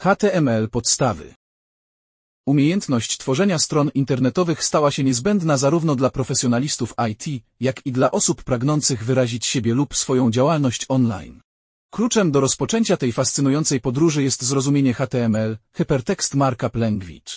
HTML podstawy. Umiejętność tworzenia stron internetowych stała się niezbędna zarówno dla profesjonalistów IT, jak i dla osób pragnących wyrazić siebie lub swoją działalność online. Kluczem do rozpoczęcia tej fascynującej podróży jest zrozumienie HTML, Hypertext Markup Language.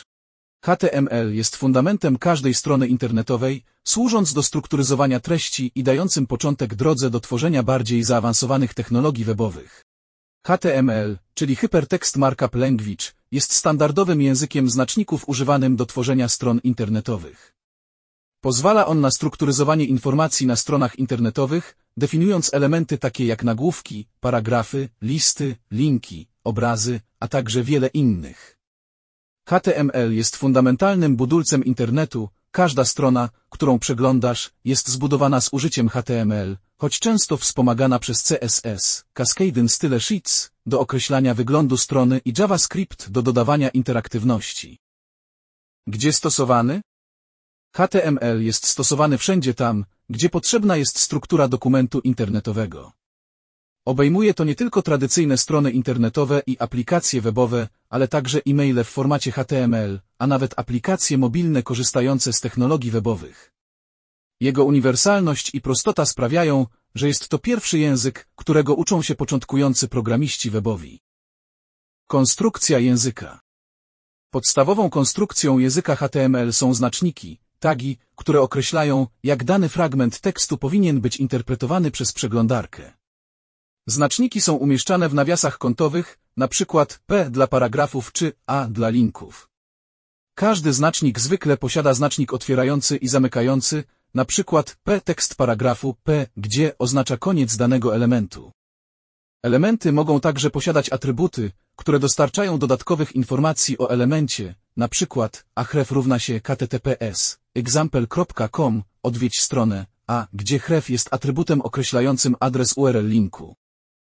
HTML jest fundamentem każdej strony internetowej, służąc do strukturyzowania treści i dającym początek drodze do tworzenia bardziej zaawansowanych technologii webowych. HTML, czyli Hypertext Markup Language, jest standardowym językiem znaczników używanym do tworzenia stron internetowych. Pozwala on na strukturyzowanie informacji na stronach internetowych, definiując elementy takie jak nagłówki, paragrafy, listy, linki, obrazy, a także wiele innych. HTML jest fundamentalnym budulcem internetu. Każda strona, którą przeglądasz, jest zbudowana z użyciem HTML, choć często wspomagana przez CSS, Cascading Style Sheets, do określania wyglądu strony i JavaScript do dodawania interaktywności. Gdzie stosowany? HTML jest stosowany wszędzie tam, gdzie potrzebna jest struktura dokumentu internetowego. Obejmuje to nie tylko tradycyjne strony internetowe i aplikacje webowe, ale także e-maile w formacie HTML, a nawet aplikacje mobilne korzystające z technologii webowych. Jego uniwersalność i prostota sprawiają, że jest to pierwszy język, którego uczą się początkujący programiści webowi. Konstrukcja języka. Podstawową konstrukcją języka HTML są znaczniki, tagi, które określają, jak dany fragment tekstu powinien być interpretowany przez przeglądarkę. Znaczniki są umieszczane w nawiasach kątowych, np. P dla paragrafów czy A dla linków. Każdy znacznik zwykle posiada znacznik otwierający i zamykający, np. P tekst paragrafu P, gdzie oznacza koniec danego elementu. Elementy mogą także posiadać atrybuty, które dostarczają dodatkowych informacji o elemencie, np. href równa się https, example.com, odwiedź stronę, a gdzie href jest atrybutem określającym adres URL linku.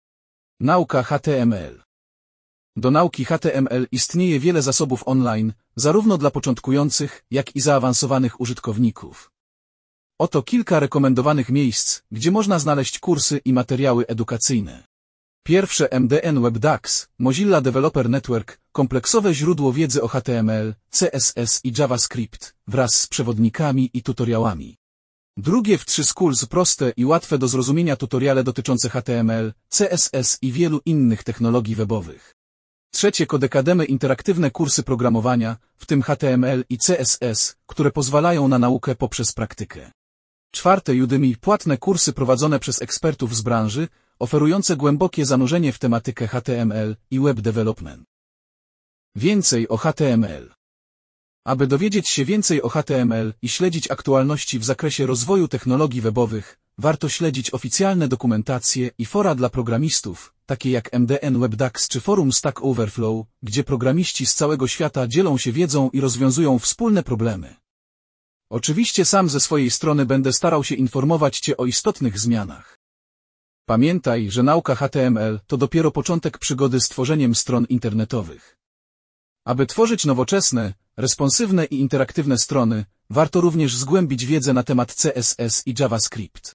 Nauka HTML. Do nauki HTML istnieje wiele zasobów online, zarówno dla początkujących, jak i zaawansowanych użytkowników. Oto kilka rekomendowanych miejsc, gdzie można znaleźć kursy i materiały edukacyjne. Pierwsze MDN WebDAX, Mozilla Developer Network, kompleksowe źródło wiedzy o HTML, CSS i JavaScript, wraz z przewodnikami i tutoriałami. Drugie W3 Schools, proste i łatwe do zrozumienia tutoriale dotyczące HTML, CSS i wielu innych technologii webowych. Trzecie Codecademy, interaktywne kursy programowania, w tym HTML i CSS, które pozwalają na naukę poprzez praktykę. Czwarte Udemy, płatne kursy prowadzone przez ekspertów z branży, oferujące głębokie zanurzenie w tematykę HTML i web development. Więcej o HTML. Aby dowiedzieć się więcej o HTML i śledzić aktualności w zakresie rozwoju technologii webowych, warto śledzić oficjalne dokumentacje i fora dla programistów, takie jak MDN WebDAX czy forum Stack Overflow, gdzie programiści z całego świata dzielą się wiedzą i rozwiązują wspólne problemy. Oczywiście sam ze swojej strony będę starał się informować Cię o istotnych zmianach. Pamiętaj, że nauka HTML to dopiero początek przygody z tworzeniem stron internetowych. Aby tworzyć nowoczesne, responsywne i interaktywne strony, warto również zgłębić wiedzę na temat CSS i JavaScript.